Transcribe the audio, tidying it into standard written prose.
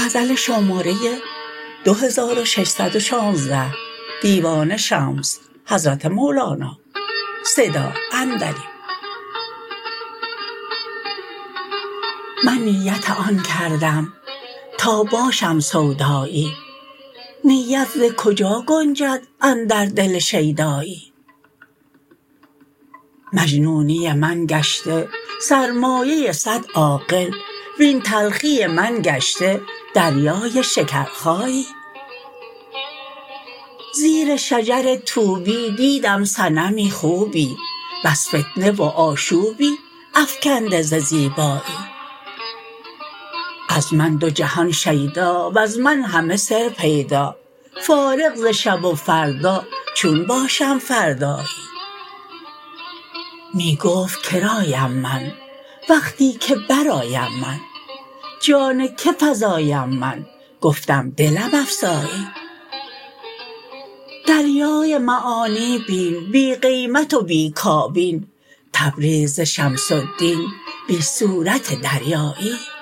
من نیت آن کردم تا باشم سودایی، نیت ز کجا گنجد اندر دل شیدایی. مجنونی من گشته سرمایه صد عاقل، وین تلخی من گشته دریای شکرخایی. زیر شجر طوبی دیدم صنمی خوبی، بس فتنه و آشوبی افکنده ز زیبایی. از من دو جهان شیدا وز من همه سر پیدا، فارغ ز شب و فردا چون باشم فردایی. می گفت کرایم من وقتی که برآیم من، جان که فزایم من گفتم دلم افزایی. دریای معانی بین بی قیمت و بی کابین، تبریز ز شمس الدین بی صورت دریایی.